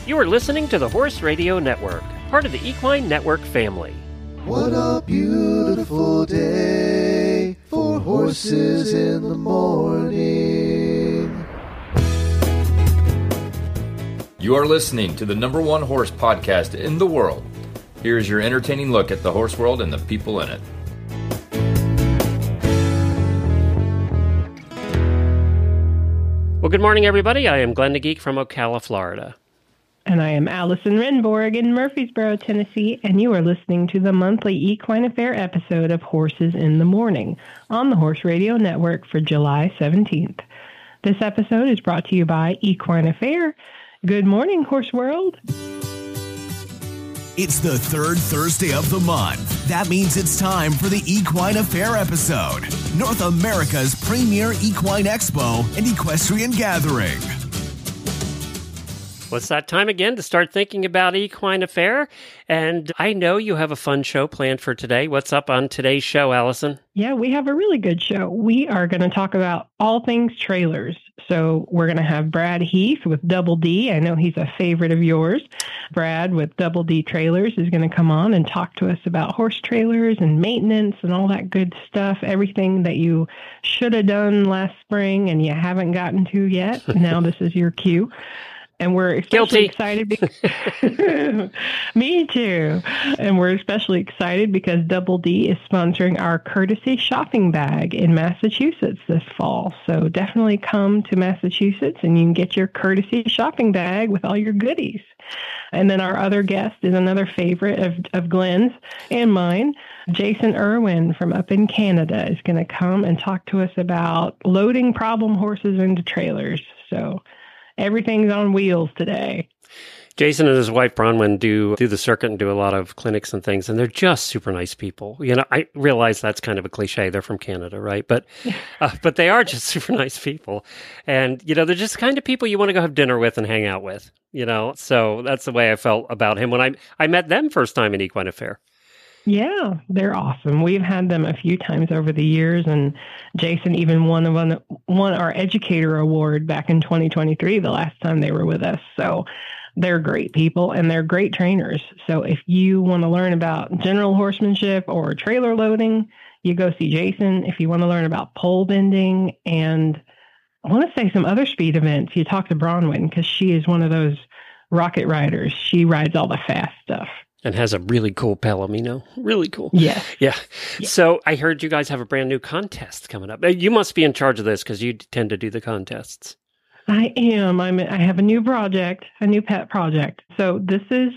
You are listening to the Horse Radio Network, part of the Equine Network family. What a beautiful day for horses in the morning. You are listening to the number one horse podcast in the world. Here's your entertaining look at the horse world and the people in it. Well, good morning, everybody. I am Glenn the Geek from Ocala, Florida. And I am Allison Renborg in Murfreesboro, Tennessee, and you are listening to the monthly Equine Affair episode of Horses in the Morning on the Horse Radio Network for July 17th. This episode is brought to you by Equine Affair. Good morning, Horse World. It's the third Thursday of the month. That means it's time for the Equine Affair episode, North America's premier equine expo and equestrian gathering. Well, it's that time again to start thinking about Equine Affair, and I know you have a fun show planned for today. What's up on today's show, Allison? Yeah, we have a really good show. We are going to talk about all things trailers. So we're going to have Brad Heath with Double D. I know he's a favorite of yours. Brad with Double D Trailers is going to come on and talk to us about horse trailers and maintenance and all that good stuff, everything that you should have done last spring and you haven't gotten to yet. Now this is your cue. And we're especially excited because me too. And we're especially excited because Double D is sponsoring our courtesy shopping bag in Massachusetts this fall. So definitely come to Massachusetts and you can get your courtesy shopping bag with all your goodies. And then our other guest is another favorite of Glenn's and mine. Jason Irwin from up in Canada is going to come and talk to us about loading problem horses into trailers. So everything's on wheels today. Jason and his wife Bronwyn do the circuit and do a lot of clinics and things, and they're just super nice people. You know, I realize that's kind of a cliche. They're from Canada, right? But they are just super nice people. And, you know, they're just kind of people you want to go have dinner with and hang out with, you know? So that's the way I felt about him when I met them first time in Equine Affair. Yeah, they're awesome. We've had them a few times over the years, and Jason even won our Educator Award back in 2023, the last time they were with us. So they're great people, and they're great trainers. So if you want to learn about general horsemanship or trailer loading, you go see Jason. If you want to learn about pole bending and I want to say some other speed events, you talk to Bronwyn because she is one of those rocket riders. She rides all the fast stuff. And has a really cool Palomino. Really cool. Yeah. Yeah. So I heard you guys have a brand new contest coming up. You must be in charge of this because you tend to do the contests. I am. I have a new project, a new pet project. So this is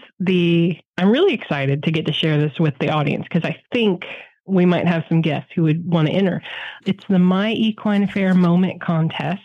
I'm really excited to get to share this with the audience because I think we might have some guests who would want to enter. It's the My Equine Affair Moment Contest.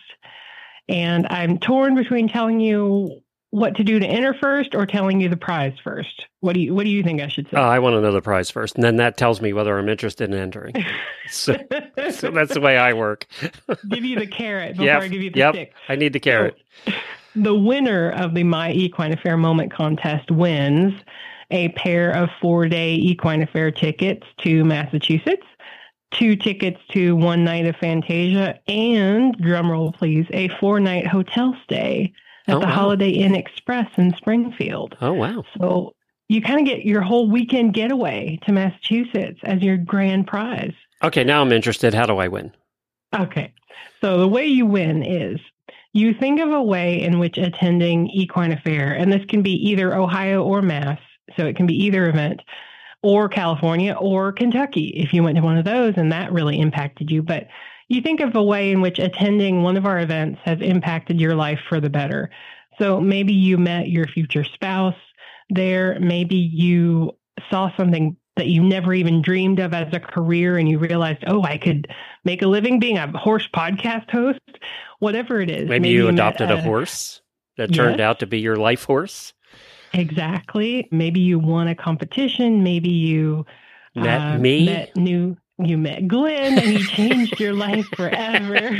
And I'm torn between telling you what to do to enter first or telling you the prize first. What do you think I should say? I want to know the prize first, and then that tells me whether I'm interested in entering. So that's the way I work. Give you the carrot before I give you the stick. I need the carrot. So, the winner of the My Equine Affair Moment Contest wins a pair of 4-day Equine Affair tickets to Massachusetts, 2 tickets to one night of Fantasia, and, drumroll please, a 4-night hotel stay at the Holiday Inn Express in Springfield. Oh, wow. So you kind of get your whole weekend getaway to Massachusetts as your grand prize. Okay, now I'm interested. How do I win? Okay. So the way you win is you think of a way in which attending Equine Affair, and this can be either Ohio or Mass, so it can be either event, or California or Kentucky if you went to one of those and that really impacted you. But you think of a way in which attending one of our events has impacted your life for the better. So maybe you met your future spouse there. Maybe you saw something that you never even dreamed of as a career and you realized, oh, I could make a living being a horse podcast host, whatever it is. Maybe you adopted a horse that turned out to be your life horse. Exactly. Maybe you won a competition. Maybe you met me. You met Glenn and he changed your life forever.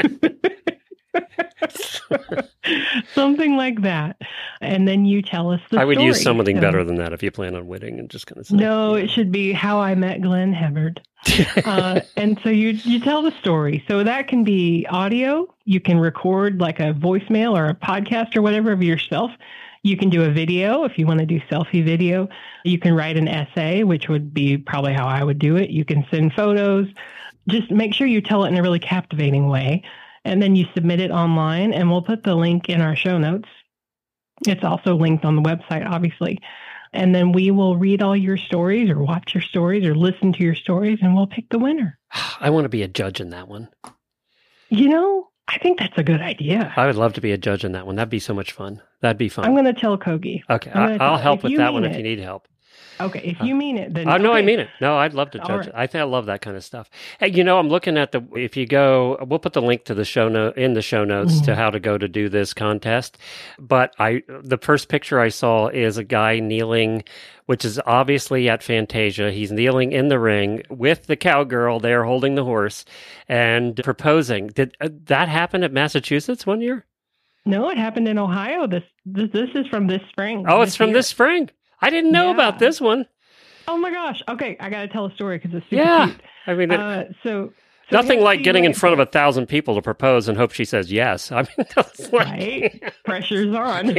Something like that. And then you tell us the story. I would use something better than that if you plan on winning and just going to say. No, it should be How I Met Glenn Hubbard. And so you tell the story. So that can be audio. You can record like a voicemail or a podcast or whatever of yourself. You can do a video if you want to do selfie video. You can write an essay, which would be probably how I would do it. You can send photos. Just make sure you tell it in a really captivating way. And then you submit it online, and we'll put the link in our show notes. It's also linked on the website, obviously. And then we will read all your stories or watch your stories or listen to your stories, and we'll pick the winner. I want to be a judge in that one. You know, I think that's a good idea. I would love to be a judge in that one. That'd be so much fun. That'd be fun. I'm going to tell Kogi. Okay, I'll help with that one if you need help. Okay, if you mean it, then... No, okay. I mean it. No, I'd love to judge it. I think I love that kind of stuff. Hey, you know, I'm looking at if you go, we'll put the link to the show note in the show notes to how to go to do this contest. But the first picture I saw is a guy kneeling, which is obviously at Fantasia. He's kneeling in the ring with the cowgirl there holding the horse and proposing. Did that happen at Massachusetts one year? No, it happened in Ohio. This is from this spring. Oh, it's from this spring. I didn't know about this one. Oh my gosh. Okay, I got to tell a story because it's super cute. I mean, so nothing like getting in front of 1,000 people to propose and hope she says yes. I mean, that's like... Right? Pressure's on.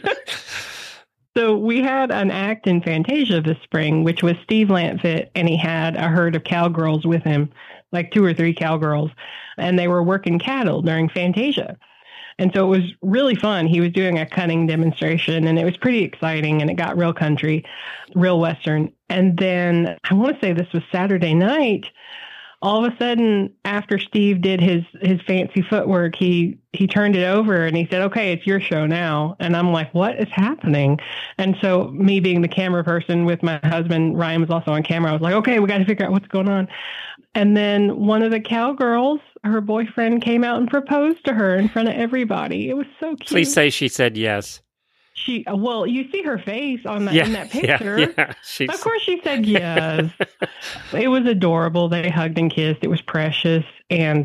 So we had an act in Fantasia this spring, which was Steve Lantfit, and he had a herd of cowgirls with him, like 2 or 3 cowgirls, and they were working cattle during Fantasia. And so it was really fun. He was doing a cutting demonstration, and it was pretty exciting, and it got real country, real Western. And then I want to say this was Saturday night. All of a sudden, after Steve did his fancy footwork, he turned it over and he said, "Okay, it's your show now." And I'm like, "What is happening?" And so me being the camera person with my husband, Ryan was also on camera. I was like, "Okay, we got to figure out what's going on." And then one of the cowgirls, her boyfriend, came out and proposed to her in front of everybody. It was so cute. Please say she said yes. Well, you see her face in that picture. Yeah. Of course she said yes. It was adorable. They hugged and kissed. It was precious. And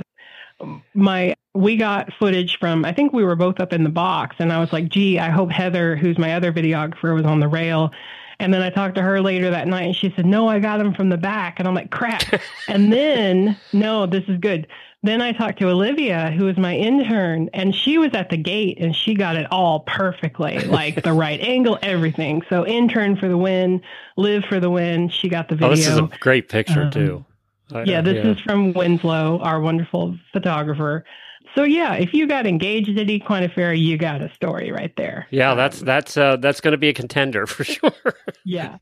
we got footage from, I think we were both up in the box. And I was like, gee, I hope Heather, who's my other videographer, was on the rail. And then I talked to her later that night, and she said, "No, I got him from the back." And I'm like, crap. And then, no, this is good. Then I talked to Olivia, who was my intern, and she was at the gate, and she got it all perfectly, like the right angle, everything. So intern for the win, Liv for the win. She got the video. Oh, this is a great picture, too. This is from Winslow, our wonderful photographer. So yeah, if you got engaged at Equine Affair, you got a story right there. Yeah, that's going to be a contender for sure. Yeah.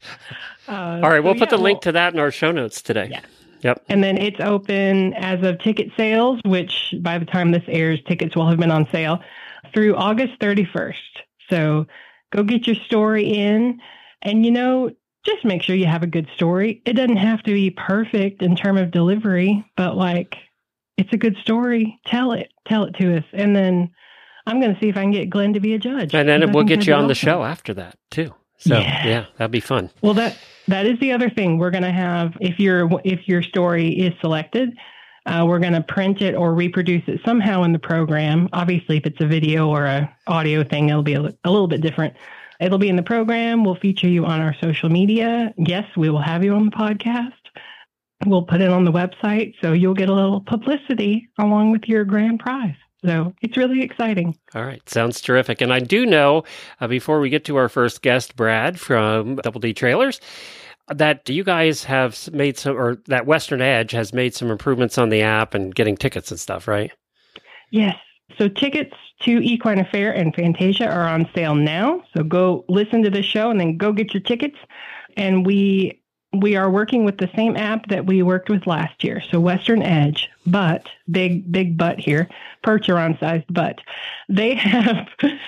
All right, we'll put the link to that in our show notes today. Yeah. Yep. And then it's open as of ticket sales, which by the time this airs, tickets will have been on sale through August 31st. So go get your story in, and just make sure you have a good story. It doesn't have to be perfect in terms of delivery, but it's a good story. Tell it to us. And then I'm going to see if I can get Glenn to be a judge. And then we'll get you on the show after that too. So yeah, that'd be fun. Well, that is the other thing we're going to have. If your story is selected, we're going to print it or reproduce it somehow in the program. Obviously, if it's a video or a audio thing, it'll be a little bit different. It'll be in the program. We'll feature you on our social media. Yes, we will have you on the podcast. We'll put it on the website, so you'll get a little publicity along with your grand prize. So it's really exciting. All right. Sounds terrific. And I do know, before we get to our first guest, Brad from Double D Trailers, that you guys have made that Western Edge has made some improvements on the app and getting tickets and stuff, right? Yes. So tickets to Equine Affair and Fantasia are on sale now. So go listen to the show and then go get your tickets. And we are working with the same app that we worked with last year. So Western Edge, but big butt here, Percheron-sized butt. They have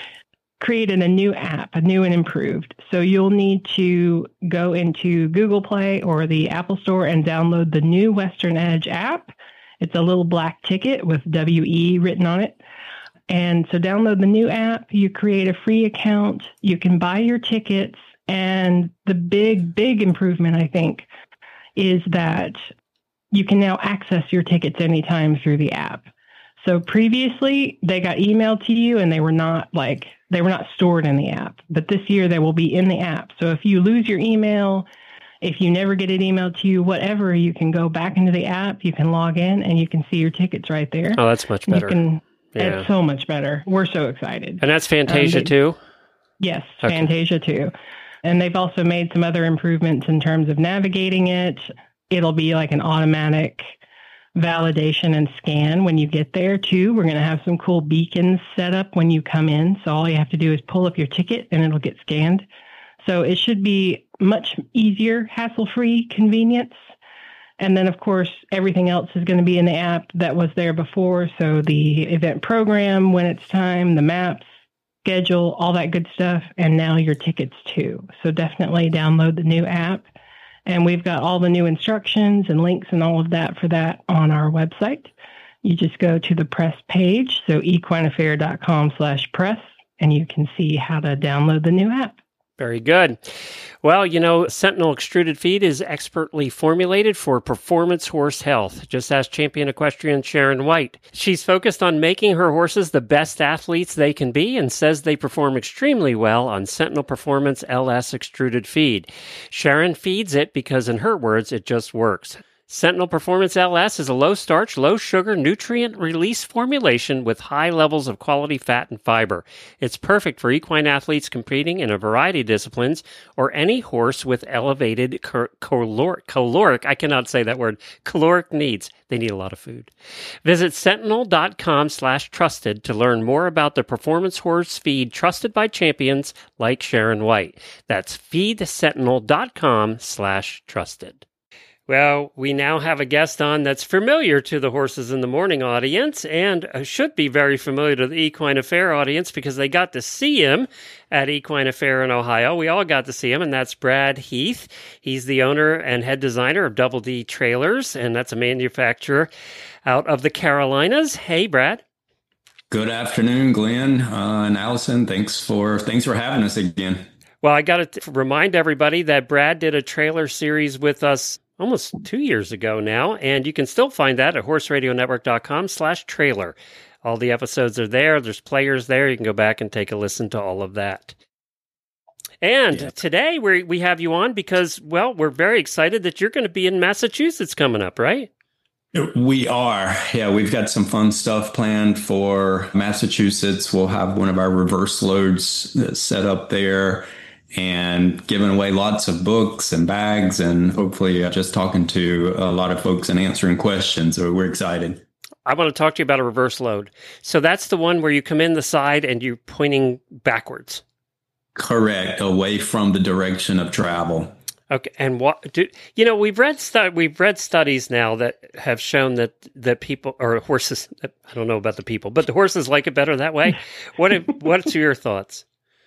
created a new app, a new and improved. So you'll need to go into Google Play or the Apple Store and download the new Western Edge app. It's a little black ticket with WE written on it. And so download the new app. You create a free account. You can buy your tickets. And the big improvement, I think, is that you can now access your tickets anytime through the app. So previously, they got emailed to you and they were not stored in the app. But this year, they will be in the app. So if you lose your email, if you never get it emailed to you, whatever, you can go back into the app, you can log in, and you can see your tickets right there. Oh, that's much better. It's so much better. We're so excited. And that's Fantasia too? Yes, okay. Fantasia 2. And they've also made some other improvements in terms of navigating it. It'll be like an automatic validation and scan when you get there, too. We're going to have some cool beacons set up when you come in. So all you have to do is pull up your ticket and it'll get scanned. So it should be much easier, hassle-free convenience. And then, of course, everything else is going to be in the app that was there before. So the event program, when it's time, the maps, schedule, all that good stuff, and now your tickets too. So definitely download the new app. And we've got all the new instructions and links and all of that for that on our website. You just go to the press page, so equineaffair.com/press, and you can see how to download the new app. Very good. Well, Sentinel Extruded Feed is expertly formulated for performance horse health. Just ask champion equestrian Sharon White. She's focused on making her horses the best athletes they can be and says they perform extremely well on Sentinel Performance LS Extruded Feed. Sharon feeds it because, in her words, it just works. Sentinel Performance LS is a low-starch, low-sugar, nutrient-release formulation with high levels of quality fat and fiber. It's perfect for equine athletes competing in a variety of disciplines or any horse with elevated caloric, I cannot say that word, caloric needs. They need a lot of food. Visit sentinel.com/trusted to learn more about the performance horse feed trusted by champions like Sharon White. That's feedsentinel.com/trusted. Well, we now have a guest on that's familiar to the Horses in the Morning audience and should be very familiar to the Equine Affair audience because they got to see him at Equine Affair in Ohio. We all got to see him, and that's Brad Heath. He's the owner and head designer of Double D Trailers, and that's a manufacturer out of the Carolinas. Hey, Brad. Good afternoon, Glenn and Allison. Thanks for having us again. Well, I got to remind everybody that Brad did a trailer series with us almost 2 years ago now, and you can still find that at horseradionetwork.com/trailer. All the episodes are there. There's players there. You can go back and take a listen to all of that. And today we have you on because, well, we're very excited that you're going to be in Massachusetts coming up, right? We are. Yeah, we've got some fun stuff planned for Massachusetts. We'll have one of our reverse loads set up there and giving away lots of books and bags and hopefully just talking to a lot of folks and answering questions. So we're excited. I want to talk to you about a reverse load. So that's the one where you come in the side and you're pointing backwards. Correct. Away from the direction of travel. Okay. And we've read studies now that have shown that people or horses, I don't know about the people, but the horses like it better that way. What's your thoughts?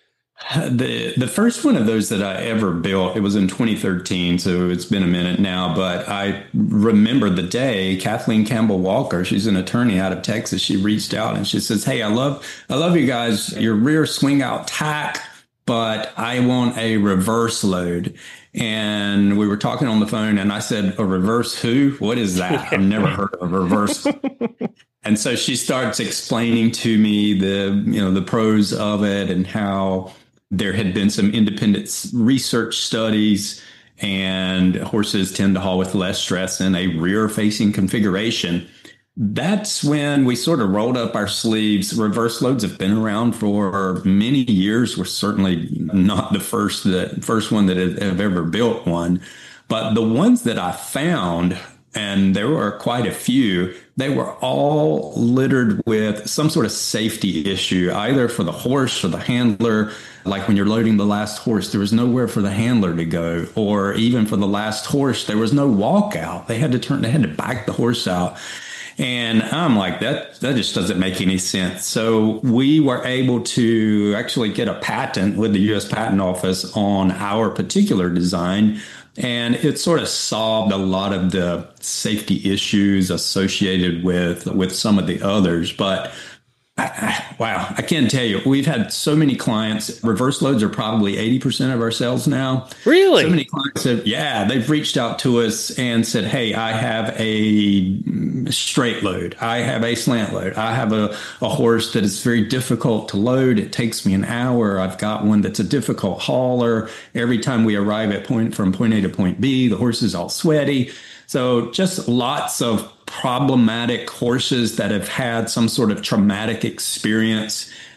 The first one of those that I ever built, it was in 2013, so it's been a minute now, but I remember the day Kathleen Campbell Walker, she's an attorney out of Texas, she reached out and she says, "Hey, I love you guys, your rear swing out tack, but I want a reverse load." And we were talking on the phone and I said, "A reverse who? What is that? I've never heard of a reverse." And so she starts explaining to me the pros of it and how there had been some independent research studies and horses tend to haul with less stress in a rear facing configuration. That's when we sort of rolled up our sleeves. Reverse loads have been around for many years. We're certainly not the first one that have ever built one. But the ones that I found, and there were quite a few, they were all littered with some sort of safety issue, either for the horse or the handler. Like when you're loading the last horse, there was nowhere for the handler to go, or even for the last horse, there was no walkout. They had to back the horse out. And I'm like, that just doesn't make any sense. So we were able to actually get a patent with the U.S. Patent Office on our particular design. And it sort of solved a lot of the safety issues associated with some of the others. But wow, I can't tell you. We've had so many clients. Reverse loads are probably 80% of our sales now. Really? So many clients they've reached out to us and said, "Hey, I have a straight load. I have a slant load. I have a horse that is very difficult to load. It takes me an hour. I've got one that's a difficult hauler. Every time we arrive from point A to point B, the horse is all sweaty." So just lots of problematic horses that have had some sort of traumatic experience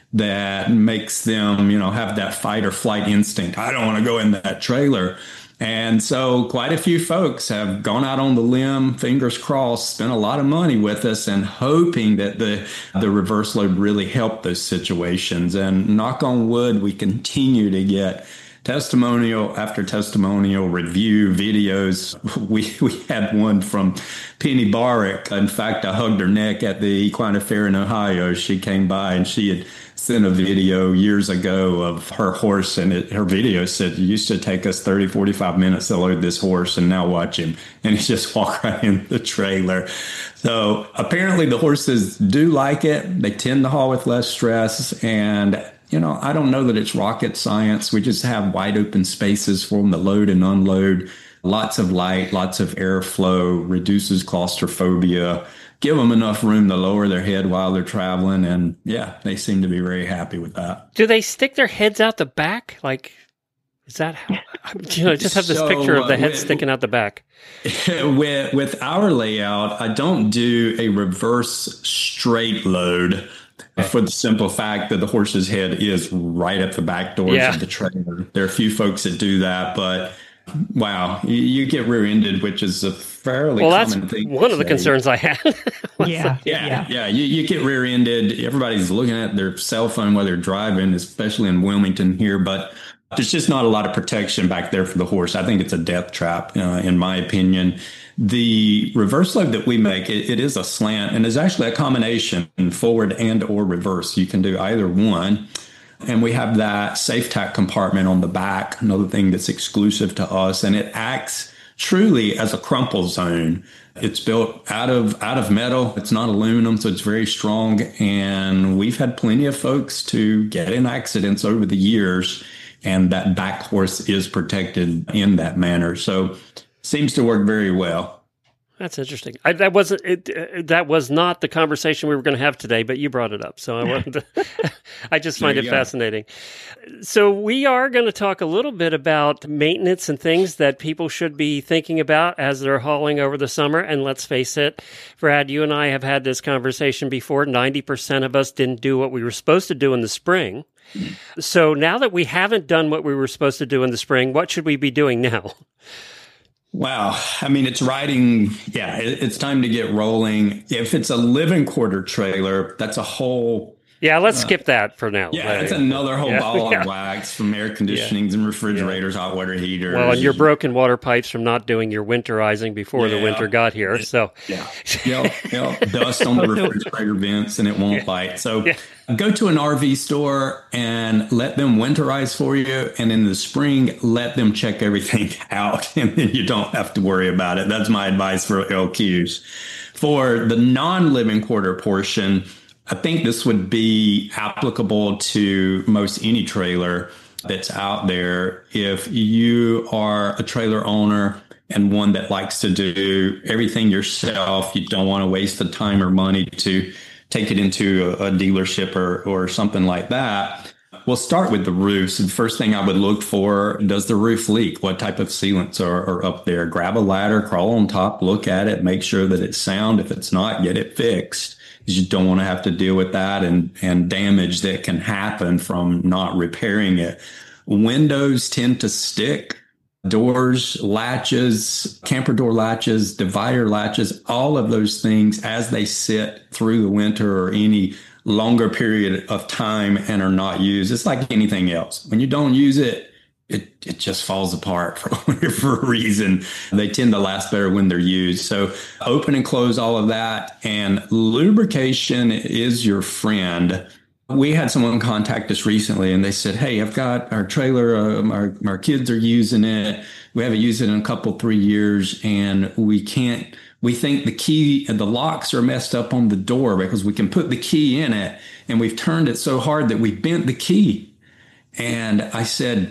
that makes them, have that fight or flight instinct. I don't want to go in that trailer. And so quite a few folks have gone out on the limb, fingers crossed, spent a lot of money with us and hoping that the reverse load really helped those situations. And knock on wood, we continue to get testimonial after testimonial, review videos. We had one from Penny Barrick. In fact, I hugged her neck at the Equine Affair in Ohio. She came by and she had sent a video years ago of her horse, and her video said, it used to take us 30, 45 minutes to load this horse, and now watch him. And he just walked right in the trailer. So apparently the horses do like it. They tend to haul with less stress. And, I don't know that it's rocket science. We just have wide open spaces for them to load and unload. Lots of light, lots of airflow, reduces claustrophobia. Give them enough room to lower their head while they're traveling. And yeah, they seem to be very happy with that. Do they stick their heads out the back? Like, is that how, I just have this picture of the head sticking out the back. With our layout, I don't do a reverse straight load for the simple fact that the horse's head is right at the back doors of the trailer. There are a few folks that do that, but wow, you get rear-ended, which is a fairly common thing. One of the concerns I had. Yeah. You get rear-ended. Everybody's looking at their cell phone while they're driving, especially in Wilmington here, but there's just not a lot of protection back there for the horse. I think it's a death trap, in my opinion. The reverse load that we make, it is a slant, and is actually a combination, forward and or reverse. You can do either one. And we have that safe tack compartment on the back, another thing that's exclusive to us. And it acts truly as a crumple zone. It's built out of metal. It's not aluminum, so it's very strong. And we've had plenty of folks to get in accidents over the years, and that back horse is protected in that manner. So seems to work very well. That's interesting. That was not the conversation we were going to have today, but you brought it up, so I wanted to. I just find it fascinating. So we are going to talk a little bit about maintenance and things that people should be thinking about as they're hauling over the summer. And let's face it, Brad, you and I have had this conversation before. 90% of us didn't do what we were supposed to do in the spring. So now that we haven't done what we were supposed to do in the spring, what should we be doing now? Wow. I mean, it's riding. Yeah, it's time to get rolling. If it's a living quarter trailer, that's a whole. Yeah, let's skip that for now. Yeah, it's another whole ball of wax from air conditionings and refrigerators, hot water heaters. Well, and your broken water pipes from not doing your winterizing before the winter got here. So dust on the refrigerator vents and it won't bite. So go to an RV store and let them winterize for you. And in the spring, let them check everything out. And then you don't have to worry about it. That's my advice for LQs. For the non-living quarter portion, I think this would be applicable to most any trailer that's out there. If you are a trailer owner and one that likes to do everything yourself, you don't want to waste the time or money to take it into a dealership or something like that. We'll start with the roofs. The first thing I would look for, does the roof leak? What type of sealants are up there? Grab a ladder, crawl on top, look at it, make sure that it's sound. If it's not, get it fixed. You don't want to have to deal with that and damage that can happen from not repairing it. Windows tend to stick. Doors, latches, camper door latches, divider latches, all of those things as they sit through the winter or any longer period of time and are not used. It's like anything else. When you don't use it, it just falls apart for a reason. They tend to last better when they're used. So open and close all of that. And lubrication is your friend. We had someone contact us recently and they said, hey, I've got our trailer. Our kids are using it. We haven't used it in a couple, 3 years. And we think the key and the locks are messed up on the door because we can put the key in it. And we've turned it so hard that we bent the key. And I said,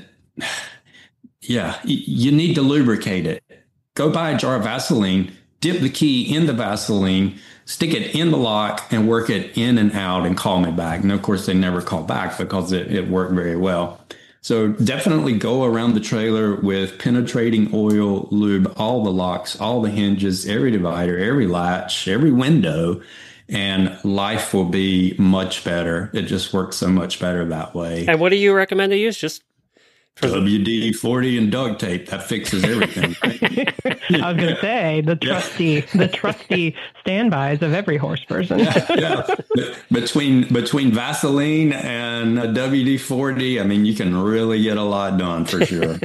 yeah, you need to lubricate it. Go buy a jar of Vaseline, dip the key in the Vaseline, stick it in the lock and work it in and out and call me back. And of course, they never call back because it worked very well. So definitely go around the trailer with penetrating oil, lube, all the locks, all the hinges, every divider, every latch, every window, and life will be much better. It just works so much better that way. And what do you recommend to use? Just WD-40 and duct tape. That fixes everything. I was going to say the trusty standbys of every horse person. Yeah. Between Vaseline and WD-40, I mean, you can really get a lot done for sure.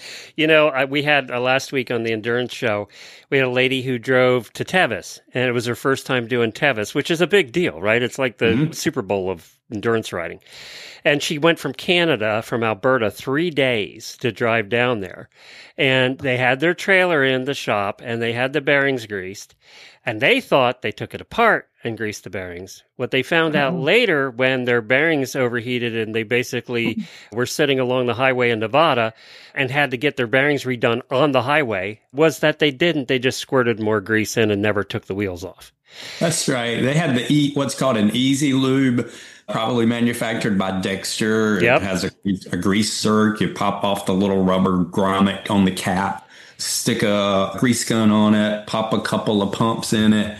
We had last week on the endurance show, we had a lady who drove to Tevis, and it was her first time doing Tevis, which is a big deal, right? It's like the Super Bowl of endurance riding. And she went from Canada, from Alberta, 3 days to drive down there. And they had their trailer in the shop, and they had the bearings greased. And they thought they took it apart and greased the bearings. What they found out later, when their bearings overheated and they basically were sitting along the highway in Nevada and had to get their bearings redone on the highway, was that they didn't. They just squirted more grease in and never took the wheels off. That's right. They had what's called an Easy Lube, probably manufactured by Dexter. Yep. It has a grease zerk. You pop off the little rubber grommet on the cap, stick a grease gun on it, pop a couple of pumps in it,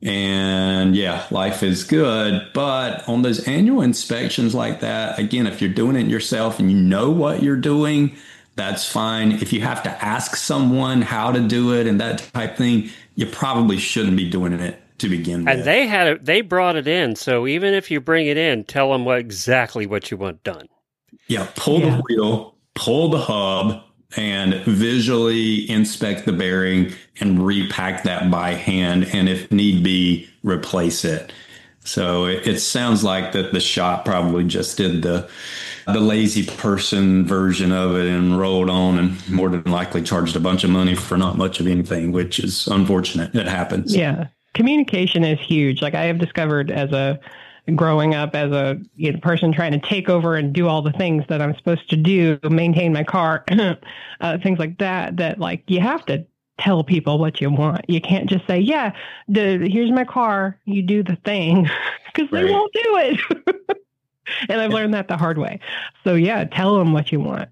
and yeah, life is good. But on those annual inspections like that, again, if you're doing it yourself and you know what you're doing, that's fine. If you have to ask someone how to do it and that type thing, you probably shouldn't be doing it to begin with. And they brought it in, so even if you bring it in, tell them exactly what you want done. Yeah, pull the wheel, pull the hub, and visually inspect the bearing and repack that by hand, and if need be, replace it. So it sounds like that the shop probably just did the lazy person version of it and rolled on and more than likely charged a bunch of money for not much of anything, which is unfortunate. It happens. Yeah. Communication is huge. Like I have discovered growing up as a person trying to take over and do all the things that I'm supposed to do, maintain my car, things like that like you have to tell people what you want. You can't just say, here's my car, you do the thing, because they won't do it. And I've learned that the hard way. So tell them what you want.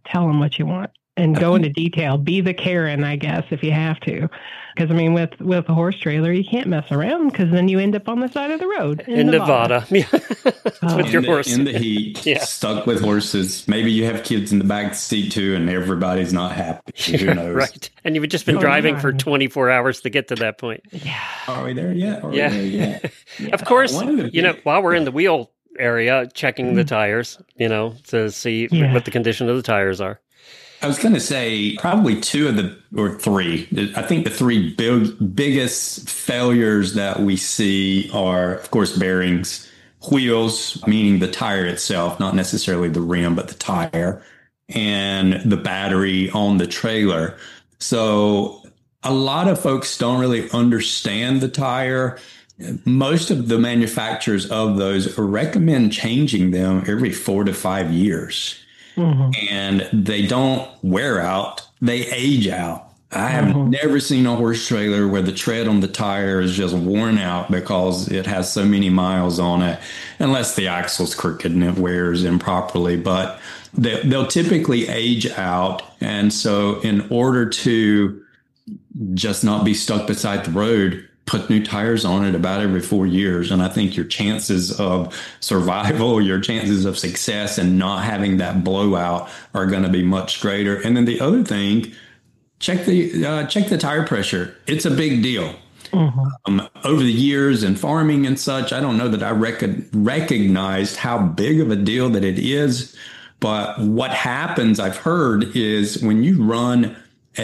And go into detail. Be the Karen, I guess, if you have to. Because, I mean, with a horse trailer, you can't mess around because then you end up on the side of the road in Nevada. With your horse. In the heat, stuck with horses. Maybe you have kids in the back seat, too, and everybody's not happy. Who knows? Right. And you've just been driving for 24 hours to get to that point. Yeah. Are we there yet? Of course, while we're in the wheel area, checking the tires, to see what the condition of the tires are. I was going to say probably three. I think the three biggest failures that we see are, of course, bearings, wheels, meaning the tire itself, not necessarily the rim, but the tire, and the battery on the trailer. So a lot of folks don't really understand the tire. Most of the manufacturers of those recommend changing them every 4 to 5 years. Mm-hmm. And they don't wear out, they age out. I have never seen a horse trailer where the tread on the tire is just worn out because it has so many miles on it, unless the axle's crooked and it wears improperly. But they'll typically age out. And so in order to just not be stuck beside the road, put new tires on it about every 4 years. And I think your chances of survival, your chances of success and not having that blowout are going to be much greater. And then the other thing, check the tire pressure. It's a big deal. Over the years in farming and such, I don't know that I recognized how big of a deal that it is. But what happens, I've heard, is when you run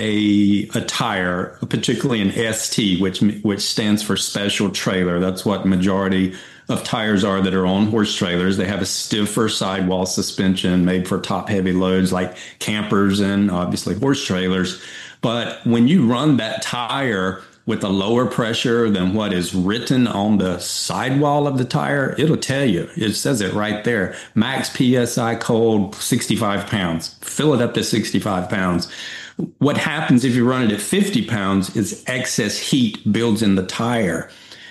a tire, particularly an ST, which stands for special trailer. That's what majority of tires are that are on horse trailers. They have a stiffer sidewall suspension made for top heavy loads like campers and obviously horse trailers. But when you run that tire with a lower pressure than what is written on the sidewall of the tire, it'll tell you. It says it right there. Max PSI cold, 65 pounds. Fill it up to 65 pounds. What happens if you run it at 50 pounds is excess heat builds in the tire.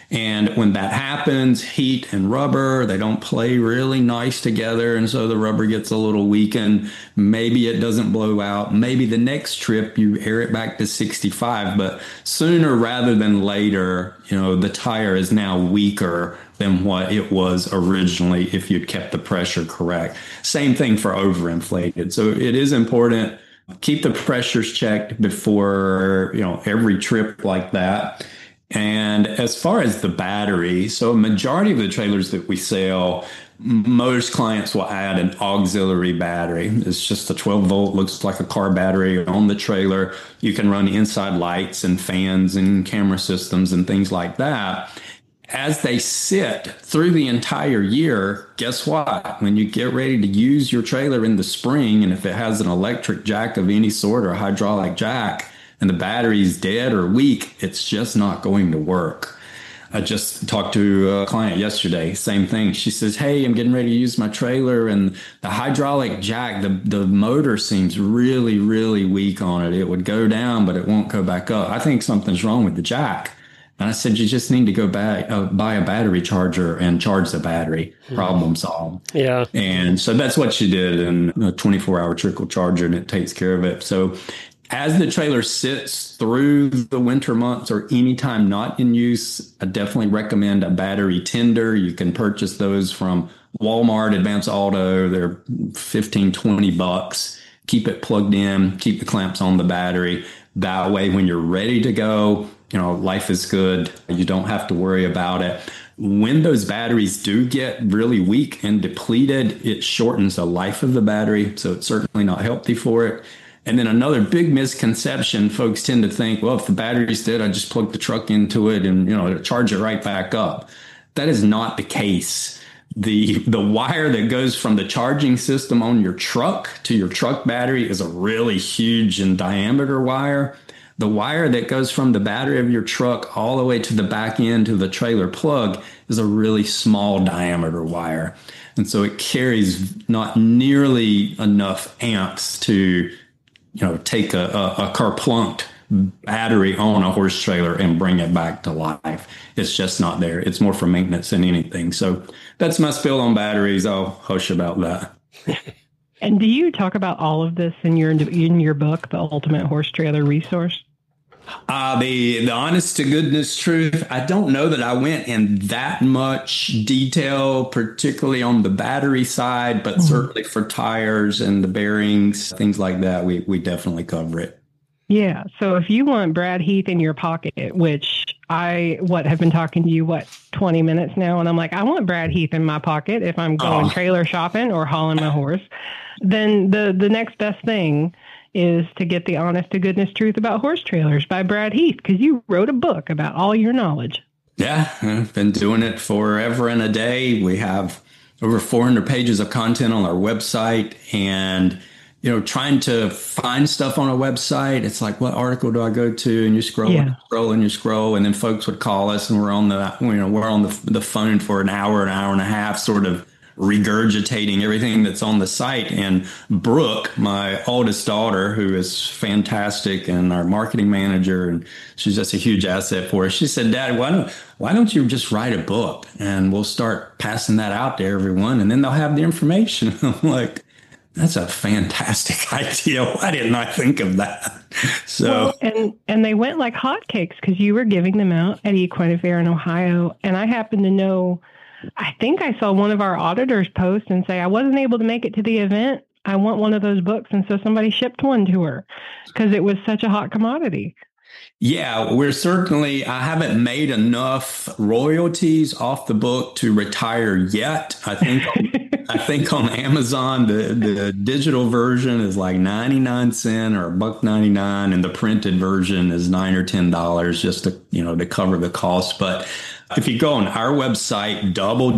And when that happens, heat and rubber, they don't play really nice together. And so the rubber gets a little weakened. Maybe it doesn't blow out. Maybe the next trip you air it back to 65. But sooner rather than later, the tire is now weaker than what it was originally if you'd kept the pressure correct. Same thing for overinflated. So it is important. Keep the pressures checked before, every trip like that. And as far as the battery, so a majority of the trailers that we sell, most clients will add an auxiliary battery. It's just a 12 volt, looks like a car battery on the trailer. You can run inside lights and fans and camera systems and things like that. As they sit through the entire year, guess what? When you get ready to use your trailer in the spring, and if it has an electric jack of any sort or a hydraulic jack, and the battery's dead or weak, it's just not going to work. I just talked to a client yesterday, same thing. She says, hey, I'm getting ready to use my trailer, and the hydraulic jack, the motor seems really, really weak on it. It would go down, but it won't go back up. I think something's wrong with the jack. And I said, you just need to go back, buy a battery charger and charge the battery. Problem solved. Yeah. And so that's what she did, and a 24-hour trickle charger, and it takes care of it. So as the trailer sits through the winter months or anytime not in use, I definitely recommend a battery tender. You can purchase those from Walmart, Advance Auto. They're $15, $20. Keep it plugged in, keep the clamps on the battery. That way, when you're ready to go, life is good. You don't have to worry about it. When those batteries do get really weak and depleted, it shortens the life of the battery. So it's certainly not healthy for it. And then another big misconception, folks tend to think, well, if the battery's dead, I just plug the truck into it and, it'll charge it right back up. That is not the case. The wire that goes from the charging system on your truck to your truck battery is a really huge in diameter wire. The wire that goes from the battery of your truck all the way to the back end to the trailer plug is a really small diameter wire. And so it carries not nearly enough amps to take a kerplunked battery on a horse trailer and bring it back to life. It's just not there. It's more for maintenance than anything. So that's my spill on batteries. I'll hush about that. And do you talk about all of this in your book, The Ultimate Horse Trailer Resource? The honest to goodness truth, I don't know that I went in that much detail, particularly on the battery side, but certainly for tires and the bearings, things like that, we definitely cover it. Yeah. So if you want Brad Heath in your pocket, which I have been talking to you, 20 minutes now, and I'm like, I want Brad Heath in my pocket if I'm going trailer shopping or hauling my horse, then the next best thing is to get The Honest to Goodness Truth About Horse Trailers by Brad Heath, because you wrote a book about all your knowledge. Yeah, I've been doing it forever and a day. We have over 400 pages of content on our website, and trying to find stuff on a website, it's like, what article do I go to? And you scroll and scroll and you scroll, and then folks would call us, and we're on the phone for an hour and a half, sort of regurgitating everything that's on the site. And Brooke, my oldest daughter, who is fantastic and our marketing manager, and she's just a huge asset for us, she said, Dad, why don't you just write a book and we'll start passing that out to everyone, and then they'll have the information. I'm like, that's a fantastic idea. Why didn't I think of that? So, and they went like hotcakes because you were giving them out at Equine Affair in Ohio. And I happen to know, I think I saw one of our auditors post and say, I wasn't able to make it to the event. I want one of those books. And so somebody shipped one to her because it was such a hot commodity. Yeah, I haven't made enough royalties off the book to retire yet. I think on Amazon, the digital version is like 99 cents or $1.99, and the printed version is $9 or $10 just to cover the cost. But if you go on our website,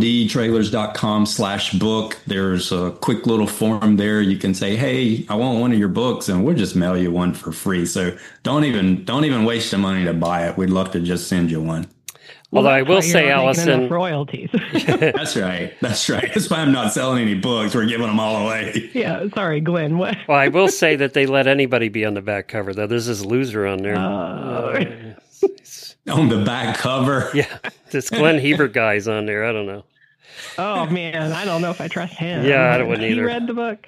doubledtrailers.com/book, there's a quick little form there. You can say, hey, I want one of your books, and we'll just mail you one for free. So don't even waste the money to buy it. We'd love to just send you one. Although I will say, Allison, royalties. That's right. That's why I'm not selling any books. We're giving them all away. Yeah. Sorry, Glenn. What? Well, I will say that they let anybody be on the back cover, though. There's this loser on there. On the back cover. Yeah, this Glenn Hebert guy's on there. I don't know. Oh man, I don't know if I trust him. Yeah, I wouldn't either. He read the book.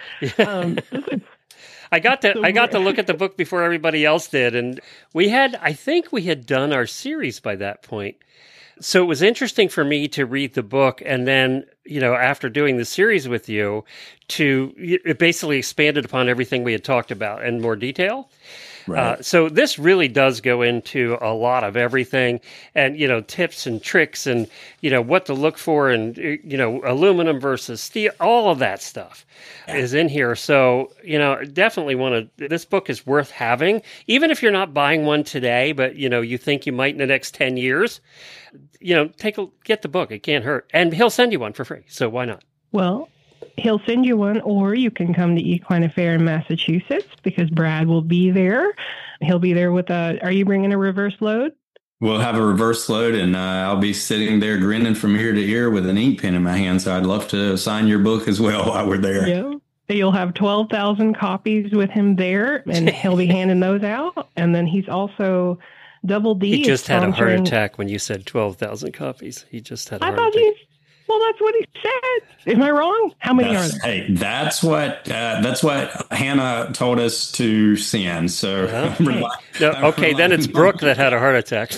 I got to look at the book before everybody else did, and I think we had done our series by that point. So it was interesting for me to read the book, and then, after doing the series with you, it basically expanded upon everything we had talked about in more detail. Right. So this really does go into a lot of everything, and, tips and tricks and, what to look for, and, aluminum versus steel, all of that stuff is in here. So, definitely this book is worth having, even if you're not buying one today, but, you think you might in the next 10 years, get the book. It can't hurt. And he'll send you one for free. So why not? Well, he'll send you one, or you can come to Equine Affair in Massachusetts because Brad will be there. He'll be there with are you bringing a reverse load? We'll have a reverse load, and I'll be sitting there grinning from ear to ear with an ink pen in my hand. So I'd love to sign your book as well while we're there. Yeah. You'll have 12,000 copies with him there, and he'll be handing those out. And then he's also Double D. He just had a heart attack when you said 12,000 copies. He just had a heart attack. Well, that's what he said. Am I wrong? How many are there? Hey, that's what Hannah told us to send. So, then it's Brooke that had a heart attack.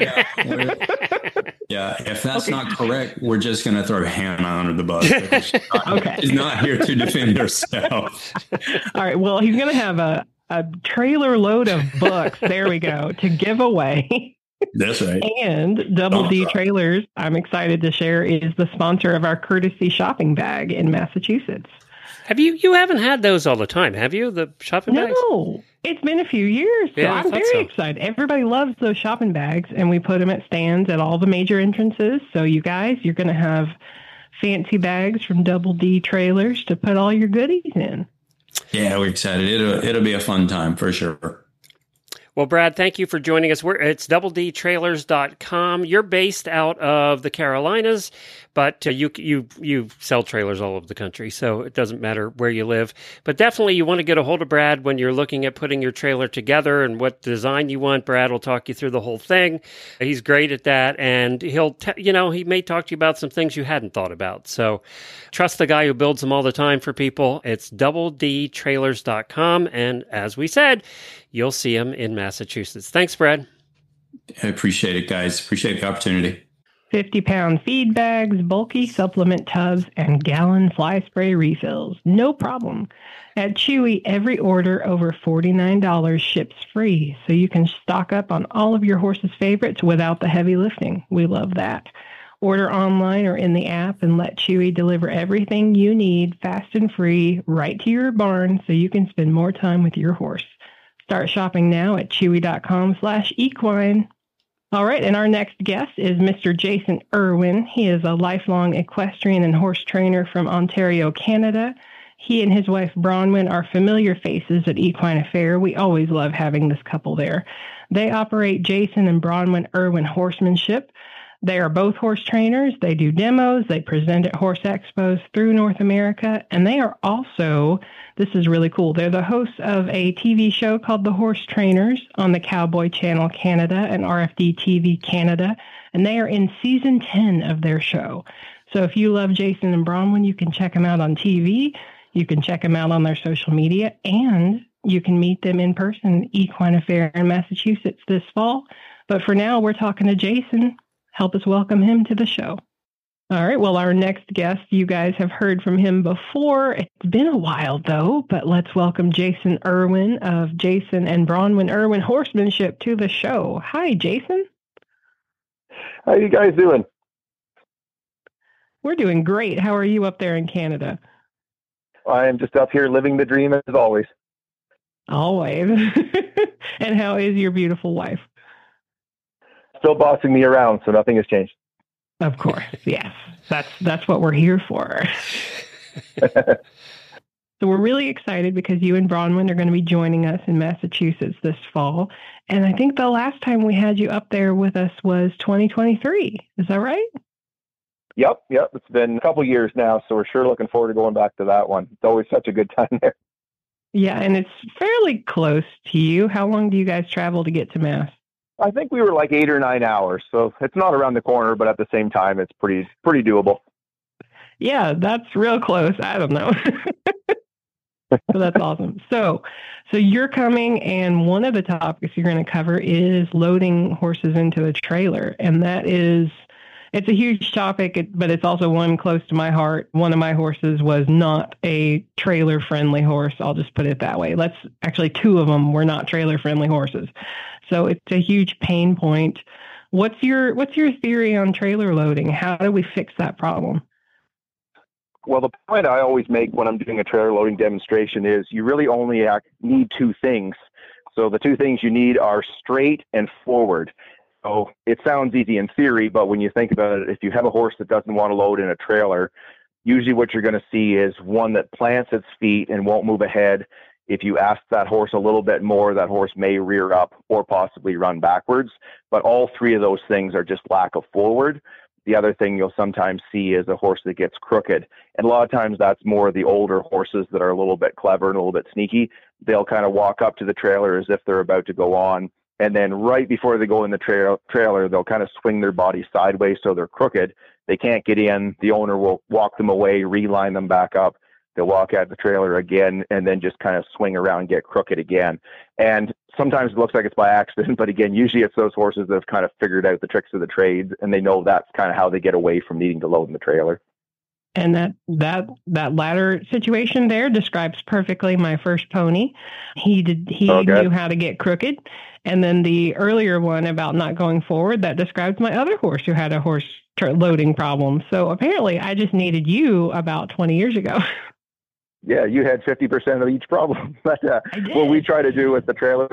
Yeah, if that's not correct, we're just going to throw Hannah under the bus. She's not here to defend herself. All right. Well, he's going to have a trailer load of books. There we go, to give away. That's right. And Double D Trailers, I'm excited to share, is the sponsor of our courtesy shopping bag in Massachusetts. You haven't had those all the time, have you? The shopping bags? No, it's been a few years. So I'm very excited. Everybody loves those shopping bags, and we put them at stands at all the major entrances. So you guys, you're going to have fancy bags from Double D Trailers to put all your goodies in. Yeah, we're excited. It'll be a fun time for sure. Well, Brad, thank you for joining us. It's doubledtrailers.com. You're based out of the Carolinas, but you sell trailers all over the country, so it doesn't matter where you live. But definitely you want to get a hold of Brad when you're looking at putting your trailer together and what design you want. Brad will talk you through the whole thing. He's great at that, and he may talk to you about some things you hadn't thought about. So trust the guy who builds them all the time for people. It's doubledtrailers.com, and as we said, you'll see him in Massachusetts. Thanks, Brad. I appreciate it, guys. Appreciate the opportunity. 50-pound feed bags, bulky supplement tubs, and gallon fly spray refills. No problem. At Chewy, every order over $49 ships free, so you can stock up on all of your horse's favorites without the heavy lifting. We love that. Order online or in the app and let Chewy deliver everything you need fast and free right to your barn so you can spend more time with your horse. Start shopping now at chewy.com/equine. All right, and our next guest is Mr. Jason Irwin. He is a lifelong equestrian and horse trainer from Ontario, Canada. He and his wife Bronwyn are familiar faces at Equine Affair. We always love having this couple there. They operate Jason and Bronwyn Irwin Horsemanship. They are both horse trainers. They do demos. They present at horse expos through North America. And they are also, this is really cool, they're the hosts of a TV show called The Horse Trainers on the Cowboy Channel Canada and RFD TV Canada. And they are in season 10 of their show. So if you love Jason and Bronwyn, you can check them out on TV. You can check them out on their social media. And you can meet them in person at Equine Affair in Massachusetts this fall. But for now, we're talking to Jason. Help us welcome him to the show. All right. Well, our next guest, you guys have heard from him before. It's been a while, though, but let's welcome Jason Irwin of Jason and Bronwyn Irwin Horsemanship to the show. Hi, Jason. How you guys doing? We're doing great. How are you up there in Canada? I am just up here living the dream as always. Always. And how is your beautiful wife? Still bossing me around, so nothing has changed. Of course, yes. That's what we're here for. So we're really excited because you and Bronwyn are going to be joining us in Massachusetts this fall. And I think the last time we had you up there with us was 2023. Is that right? Yep. It's been a couple years now, so we're sure looking forward to going back to that one. It's always such a good time there. Yeah, and it's fairly close to you. How long do you guys travel to get to Mass? I think we were like 8 or 9 hours, so it's not around the corner, but at the same time, it's pretty doable. Yeah, that's real close. I don't know. So that's awesome. So you're coming, and one of the topics you're going to cover is loading horses into a trailer, and it's a huge topic, but it's also one close to my heart. One of my horses was not a trailer-friendly horse. I'll just put it that way. Actually, 2 of them were not trailer-friendly horses. So it's a huge pain point. What's your theory on trailer loading? How do we fix that problem? Well, the point I always make when I'm doing a trailer loading demonstration is you really only need 2 things. So the 2 things you need are straight and forward. So it sounds easy in theory, but when you think about it, if you have a horse that doesn't want to load in a trailer, usually what you're going to see is one that plants its feet and won't move ahead. If you ask that horse a little bit more, that horse may rear up or possibly run backwards. But all 3 of those things are just lack of forward. The other thing you'll sometimes see is a horse that gets crooked. And a lot of times that's more the older horses that are a little bit clever and a little bit sneaky. They'll kind of walk up to the trailer as if they're about to go on. And then right before they go in the trailer, they'll kind of swing their body sideways so they're crooked. They can't get in. The owner will walk them away, reline them back up. They'll walk out the trailer again and then just kind of swing around and get crooked again. And sometimes it looks like it's by accident, but again, usually it's those horses that have kind of figured out the tricks of the trade, and they know that's kind of how they get away from needing to load in the trailer. And that latter situation there describes perfectly my first pony. He knew how to get crooked. And then the earlier one about not going forward, that describes my other horse who had a horse loading problem. So apparently I just needed you about 20 years ago. Yeah, you had 50% of each problem. But what we try to do with the trailer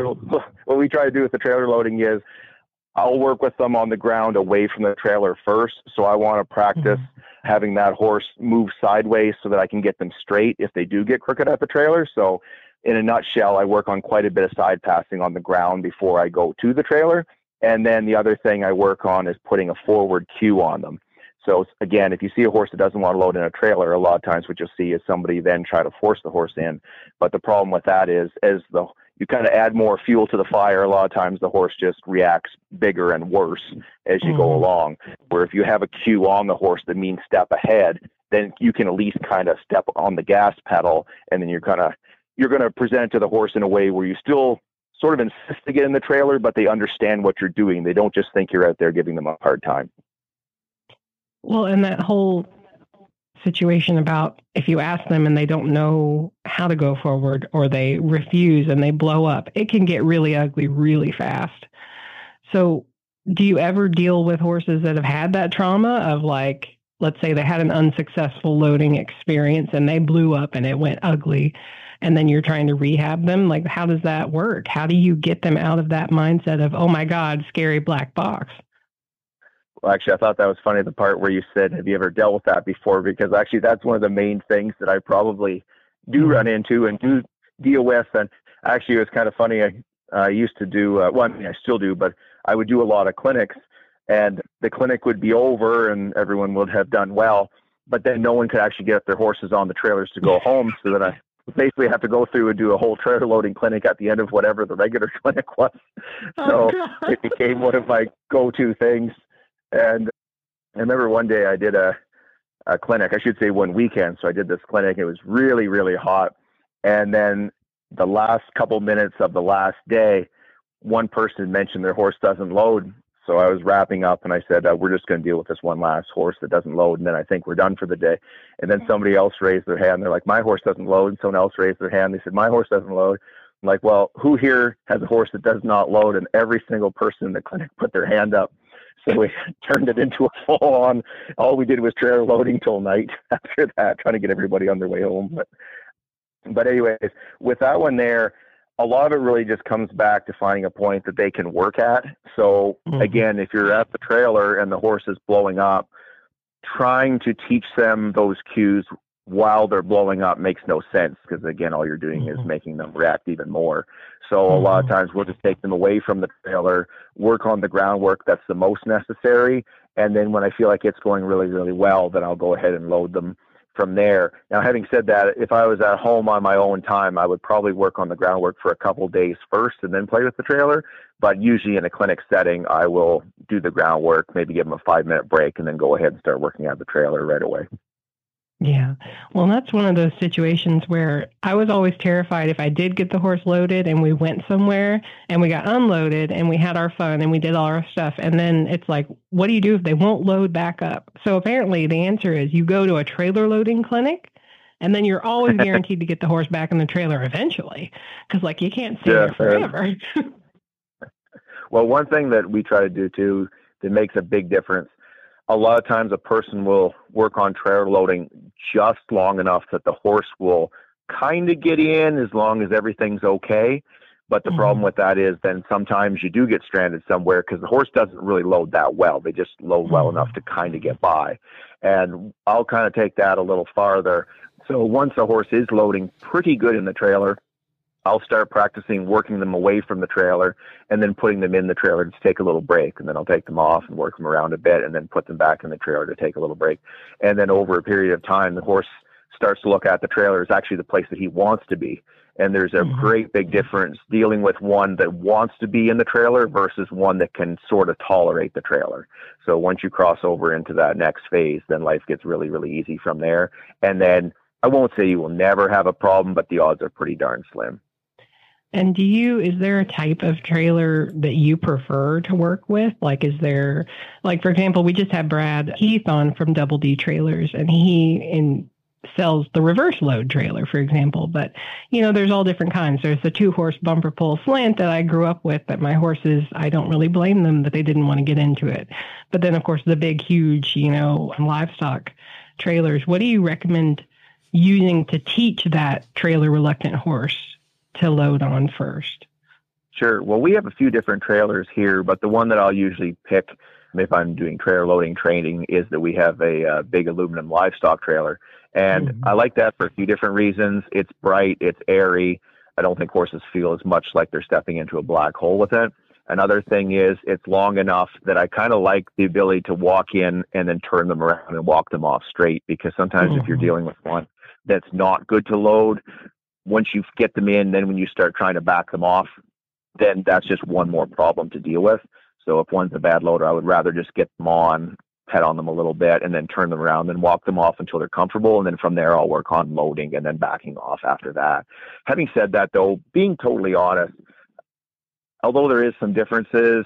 loading is I'll work with them on the ground away from the trailer first. So I want to practice having that horse move sideways so that I can get them straight if they do get crooked at the trailer. So in a nutshell, I work on quite a bit of side passing on the ground before I go to the trailer. And then the other thing I work on is putting a forward cue on them. So again, if you see a horse that doesn't want to load in a trailer, a lot of times what you'll see is somebody then try to force the horse in. But the problem with that is you kind of add more fuel to the fire, a lot of times the horse just reacts bigger and worse as you go along. Where if you have a cue on the horse that means step ahead, then you can at least kind of step on the gas pedal, and then you're going to present it to the horse in a way where you still sort of insist to get in the trailer, but they understand what you're doing. They don't just think you're out there giving them a hard time. Well, and that whole situation about if you ask them and they don't know how to go forward or they refuse and they blow up, it can get really ugly really fast. So do you ever deal with horses that have had that trauma of, like, let's say they had an unsuccessful loading experience and they blew up and it went ugly, and then you're trying to rehab them? Like, how does that work? How do you get them out of that mindset of, oh my God, scary black box? Well, actually, I thought that was funny, the part where you said, have you ever dealt with that before? Because actually, that's one of the main things that I probably do run into and do deal with. And actually, it was kind of funny. I used to do, I still do, but I would do a lot of clinics, and the clinic would be over and everyone would have done well, but then no one could actually get their horses on the trailers to go home. So then I basically have to go through and do a whole trailer loading clinic at the end of whatever the regular clinic was. So it became one of my go-to things. And I remember one day I did a clinic, I should say one weekend. So I did this clinic. It was really, really hot. And then the last couple minutes of the last day, one person mentioned their horse doesn't load. So I was wrapping up and I said, we're just going to deal with this one last horse that doesn't load, and then I think we're done for the day. And then somebody else raised their hand. They're like, my horse doesn't load. And someone else raised their hand. They said, my horse doesn't load. I'm like, well, who here has a horse that does not load? And every single person in the clinic put their hand up. So we turned it into a full-on, all we did was trailer loading till night after that, trying to get everybody on their way home. But anyways, with that one there, a lot of it really just comes back to finding a point that they can work at. So again, if you're at the trailer and the horse is blowing up, trying to teach them those cues while they're blowing up makes no sense, because again, all you're doing is making them react even more. So a lot of times we'll just take them away from the trailer, work on the groundwork that's the most necessary, and then when I feel like it's going really, really well, then I'll go ahead and load them from there. Now, having said that, if I was at home on my own time, I would probably work on the groundwork for a couple days first and then play with the trailer. But usually in a clinic setting, I will do the groundwork, maybe give them a 5-minute break, and then go ahead and start working out the trailer right away. Yeah. Well, that's one of those situations where I was always terrified if I did get the horse loaded and we went somewhere and we got unloaded and we had our fun and we did all our stuff. And then it's like, what do you do if they won't load back up? So apparently the answer is you go to a trailer loading clinic and then you're always guaranteed to get the horse back in the trailer eventually. Because like you can't stay there forever. Well, one thing that we try to do too that makes a big difference, a lot of times a person will work on trailer loading just long enough that the horse will kind of get in as long as everything's okay. But the problem with that is then sometimes you do get stranded somewhere because the horse doesn't really load that well. They just load well enough to kind of get by. And I'll kind of take that a little farther. So once a horse is loading pretty good in the trailer, I'll start practicing working them away from the trailer and then putting them in the trailer to take a little break. And then I'll take them off and work them around a bit and then put them back in the trailer to take a little break. And then over a period of time, the horse starts to look at the trailer as actually the place that he wants to be. And there's a great big difference dealing with one that wants to be in the trailer versus one that can sort of tolerate the trailer. So once you cross over into that next phase, then life gets really, really easy from there. And then I won't say you will never have a problem, but the odds are pretty darn slim. And is there a type of trailer that you prefer to work with? Like, is there, like, for example, we just had Brad Heath on from Double D Trailers, and he sells the reverse load trailer, for example. But, there's all different kinds. There's the 2-horse bumper pull slant that I grew up with, that my horses, I don't really blame them that they didn't want to get into it. But then, of course, the big, huge, livestock trailers. What do you recommend using to teach that trailer reluctant horse to load on first? Sure. Well, we have a few different trailers here, but the one that I'll usually pick if I'm doing trailer loading training is that we have a big aluminum livestock trailer. And I like that for a few different reasons. It's bright, it's airy. I don't think horses feel as much like they're stepping into a black hole with it. Another thing is it's long enough that I kind of like the ability to walk in and then turn them around and walk them off straight, because sometimes if you're dealing with one that's not good to load, once you get them in, then when you start trying to back them off, then that's just one more problem to deal with. So if one's a bad loader, I would rather just get them on, pet on them a little bit, and then turn them around and walk them off until they're comfortable. And then from there, I'll work on loading and then backing off after that. Having said that, though, being totally honest, although there is some differences,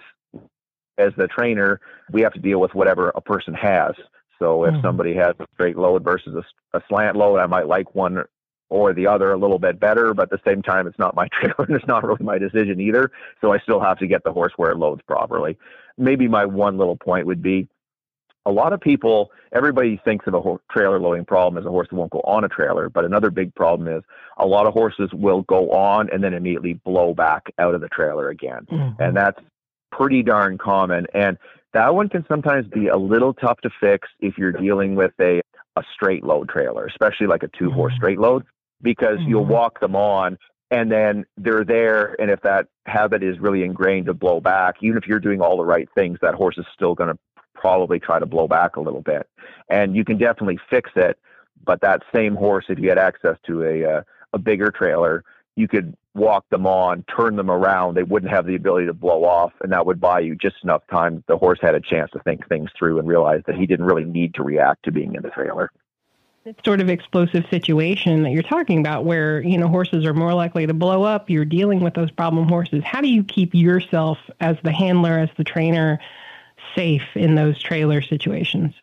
as the trainer, we have to deal with whatever a person has. So if somebody has a straight load versus a slant load, I might like one or the other a little bit better, but at the same time, it's not my trailer and it's not really my decision either. So I still have to get the horse where it loads properly. Maybe my one little point would be, a lot of people, everybody thinks of a trailer loading problem as a horse that won't go on a trailer, but another big problem is a lot of horses will go on and then immediately blow back out of the trailer again. And that's pretty darn common. And that one can sometimes be a little tough to fix if you're dealing with a straight load trailer, especially like a 2-horse straight load, because you'll walk them on and then they're there. And if that habit is really ingrained to blow back, even if you're doing all the right things, that horse is still going to probably try to blow back a little bit. And you can definitely fix it. But that same horse, if you had access to a bigger trailer, you could walk them on, turn them around. They wouldn't have the ability to blow off. And that would buy you just enough time that the horse had a chance to think things through and realize that he didn't really need to react to being in the trailer. It's sort of explosive situation that you're talking about where, horses are more likely to blow up. You're dealing with those problem horses. How do you keep yourself as the handler, as the trainer, safe in those trailer situations?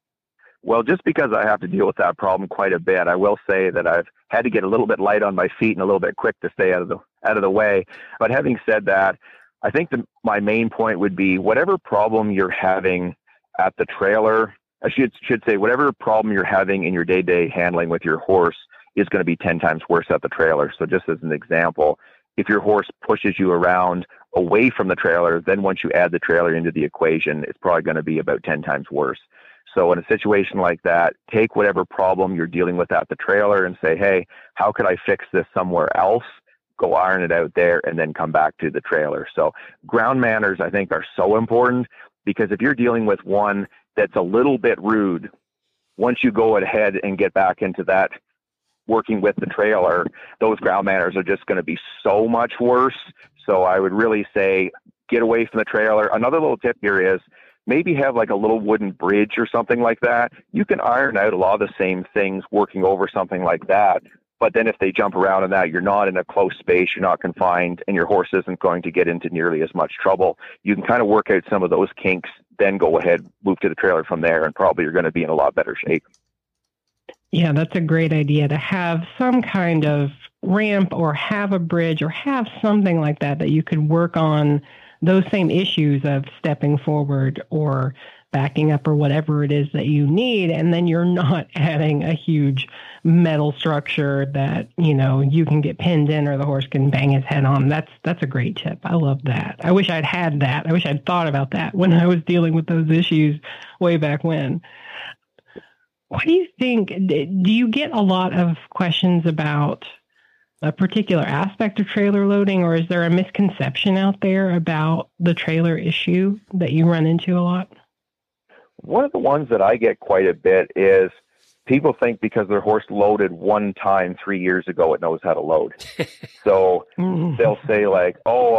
Well, just because I have to deal with that problem quite a bit, I will say that I've had to get a little bit light on my feet and a little bit quick to stay out of the way. But having said that, I think my main point would be whatever problem you're having at the trailer, I should say whatever problem you're having in your day-to-day handling with your horse is going to be 10 times worse at the trailer. So just as an example, if your horse pushes you around away from the trailer, then once you add the trailer into the equation, it's probably going to be about 10 times worse. So in a situation like that, take whatever problem you're dealing with at the trailer and say, hey, how could I fix this somewhere else? Go iron it out there and then come back to the trailer. So ground manners, I think, are so important, because if you're dealing with one that's a little bit rude, once you go ahead and get back into that working with the trailer, those ground manners are just going to be so much worse. So I would really say get away from the trailer. Another little tip here is maybe have like a little wooden bridge or something like that. You can iron out a lot of the same things working over something like that. But then if they jump around in that, you're not in a close space, you're not confined, and your horse isn't going to get into nearly as much trouble. You can kind of work out some of those kinks, then go ahead, move to the trailer from there, and probably you're going to be in a lot better shape. Yeah, that's a great idea to have some kind of ramp or have a bridge or have something like that that you could work on those same issues of stepping forward or backing up or whatever it is that you need. And then you're not adding a huge metal structure that, you can get pinned in or the horse can bang his head on. That's a great tip. I love that. I wish I'd had that. I wish I'd thought about that when I was dealing with those issues way back when. What do you think? Do you get a lot of questions about a particular aspect of trailer loading, or is there a misconception out there about the trailer issue that you run into a lot? One of the ones that I get quite a bit is people think because their horse loaded one time 3 years ago, it knows how to load. So they'll say like, oh,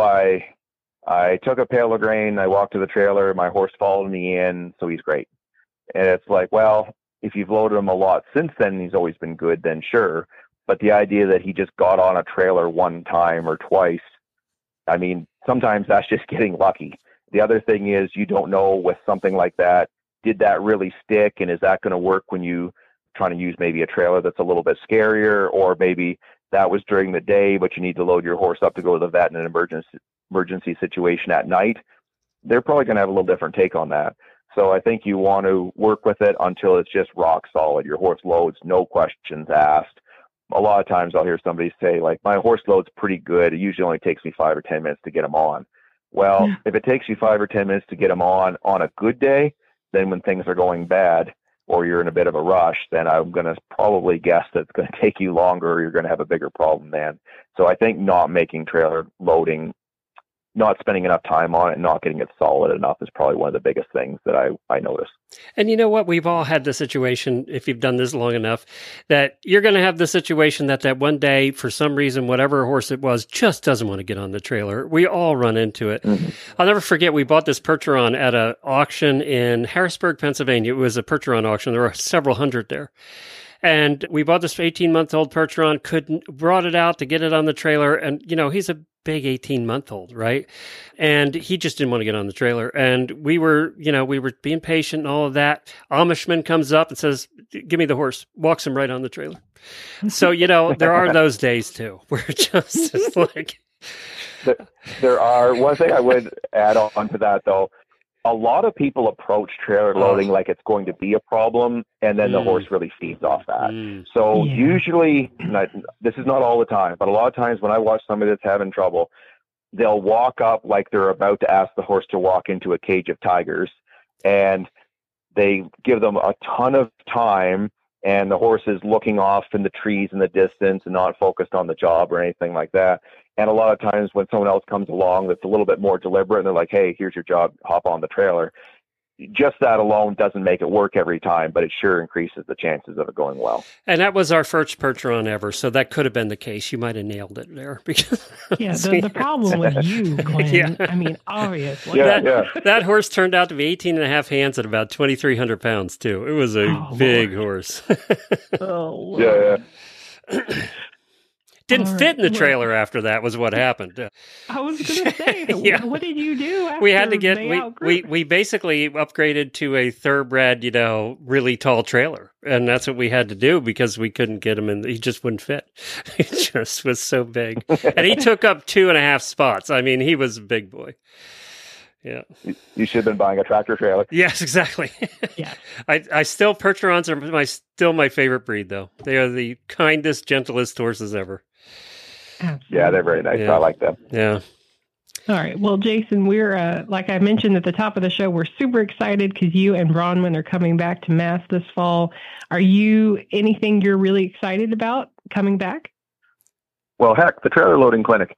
I took a pail of grain, I walked to the trailer, my horse followed me in, so he's great. And it's like, well, if you've loaded him a lot since then, he's always been good, then sure. But the idea that he just got on a trailer one time or twice, I mean, sometimes that's just getting lucky. The other thing is you don't know with something like that, did that really stick? And is that going to work when you trying to use maybe a trailer that's a little bit scarier, or maybe that was during the day, but you need to load your horse up to go to the vet in an emergency situation at night? They're probably going to have a little different take on that. So I think you want to work with it until it's just rock solid. Your horse loads, no questions asked. A lot of times I'll hear somebody say, like, my horse loads pretty good. It usually only takes me 5 or 10 minutes to get him on. Well, if it takes you 5 or 10 minutes to get him on a good day, then when things are going bad or you're in a bit of a rush, then I'm going to probably guess that it's going to take you longer or you're going to have a bigger problem then. So I think not making trailer loading, not spending enough time on it, not getting it solid enough is probably one of the biggest things that I notice. And you know what? We've all had the situation, if you've done this long enough, that you're going to have the situation that one day, for some reason, whatever horse it was, just doesn't want to get on the trailer. We all run into it. Mm-hmm. I'll never forget, we bought this Percheron at an auction in Harrisburg, Pennsylvania. It was a Percheron auction. There were several hundred there. And we bought this 18-month-old Percheron, brought it out to get it on the trailer. And, he's a big 18-month-old, right? And he just didn't want to get on the trailer. And we were being patient and all of that. Amishman comes up and says, give me the horse, walks him right on the trailer. So, there are those days too, where it's like... There are. One thing I would add on to that, though, a lot of people approach trailer loading like it's going to be a problem, and then the horse really feeds off that. So usually, this is not all the time, but a lot of times when I watch somebody that's having trouble, they'll walk up like they're about to ask the horse to walk into a cage of tigers, and they give them a ton of time, and the horse is looking off in the trees in the distance and not focused on the job or anything like that. And a lot of times when someone else comes along that's a little bit more deliberate and they're like, hey, here's your job, hop on the trailer. Just that alone doesn't make it work every time, but it sure increases the chances of it going well. And that was our first Percheron ever, so that could have been the case. You might have nailed it there. Because the problem with you, Glenn, I mean, obviously. That horse turned out to be 18 and a half hands at about 2,300 pounds, too. It was a big horse. Didn't fit in the trailer after that was what happened. I was going to say, what did you do after we had to get, we basically upgraded to a thoroughbred, really tall trailer. And that's what we had to do because we couldn't get him in. He just wouldn't fit. He just was so big. And he took up 2.5 spots. I mean, he was a big boy. Yeah. You should have been buying a tractor trailer. Yes, exactly. Yeah. I still, Percherons are still my favorite breed, though. They are the kindest, gentlest horses ever. Absolutely. Yeah, they're very nice. I like them. Yeah. All right. Well, Jason, we're, like I mentioned at the top of the show, we're super excited because you and Bronwyn are coming back to Mass this fall. Are you anything you're really excited about coming back? Well, heck, the trailer loading clinic.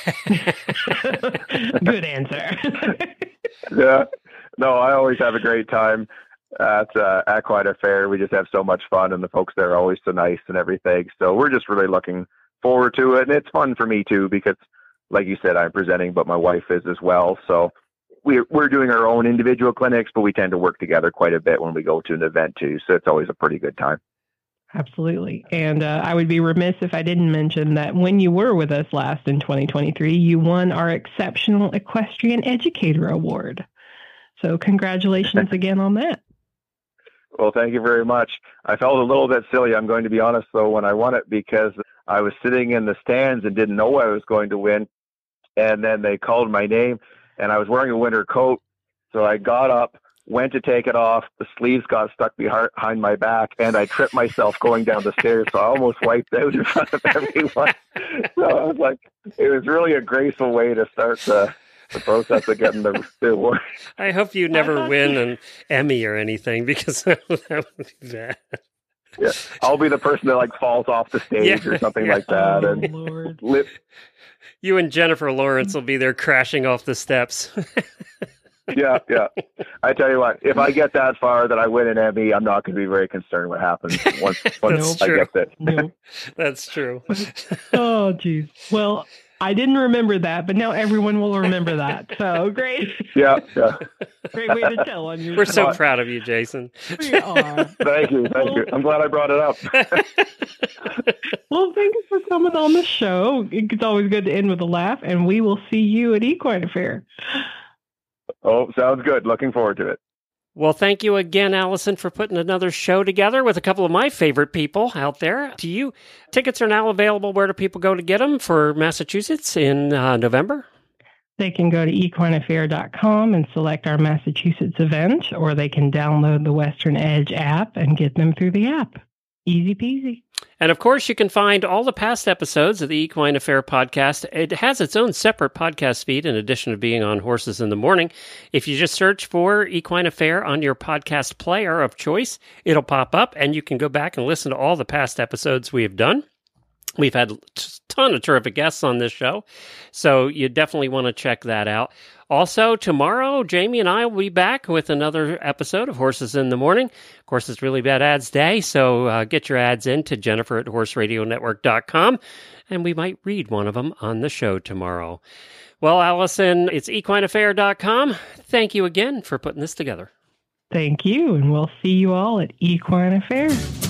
Good answer. Yeah. No, I always have a great time at Equine Affair. We just have so much fun, and the folks there are always so nice and everything. So we're just really looking forward to it. And it's fun for me too, because like you said, I'm presenting, but my wife is as well. So we're doing our own individual clinics, but we tend to work together quite a bit when we go to an event too. So it's always a pretty good time. Absolutely. And I would be remiss if I didn't mention that when you were with us last in 2023, you won our Exceptional Equestrian Educator Award. So congratulations again on that. Well, thank you very much. I felt a little bit silly, I'm going to be honest, though, when I won it, because I was sitting in the stands and didn't know I was going to win. And then they called my name, and I was wearing a winter coat. So I got up, went to take it off. The sleeves got stuck behind my back, and I tripped myself going down the stairs. So I almost wiped out in front of everyone. So I was like, it was really a graceful way to start the process of getting the award. I hope you never win an Emmy or anything, because that would be bad. Yeah, I'll be the person that like falls off the stage or something like that. Oh, and Lord. You and Jennifer Lawrence will be there crashing off the steps. Yeah. I tell you what, if I get that far that I win an Emmy, I'm not going to be very concerned what happens once I get that. Nope. That's true. Oh, geez. Well, I didn't remember that, but now everyone will remember that. So great. Yeah. Great way to tell on your We're so proud of you, Jason. We are. Thank you. I'm glad I brought it up. Well, thank you for coming on the show. It's always good to end with a laugh, and we will see you at Equine Affair. Oh, sounds good. Looking forward to it. Well, thank you again, Allison, for putting another show together with a couple of my favorite people out there. To you, tickets are now available. Where do people go to get them for Massachusetts in November? They can go to equineaffair.com and select our Massachusetts event, or they can download the Western Edge app and get them through the app. Easy peasy. And of course, you can find all the past episodes of the Equine Affair podcast. It has its own separate podcast feed in addition to being on Horses in the Morning. If you just search for Equine Affair on your podcast player of choice, it'll pop up and you can go back and listen to all the past episodes we have done. We've had a ton of terrific guests on this show, so you definitely want to check that out. Also, tomorrow, Jamie and I will be back with another episode of Horses in the Morning. Of course, it's Really Bad Ads Day, so get your ads in to Jennifer at horseradionetwork.com, and we might read one of them on the show tomorrow. Well, Allison, it's equineaffair.com. Thank you again for putting this together. Thank you, and we'll see you all at Equine Affair.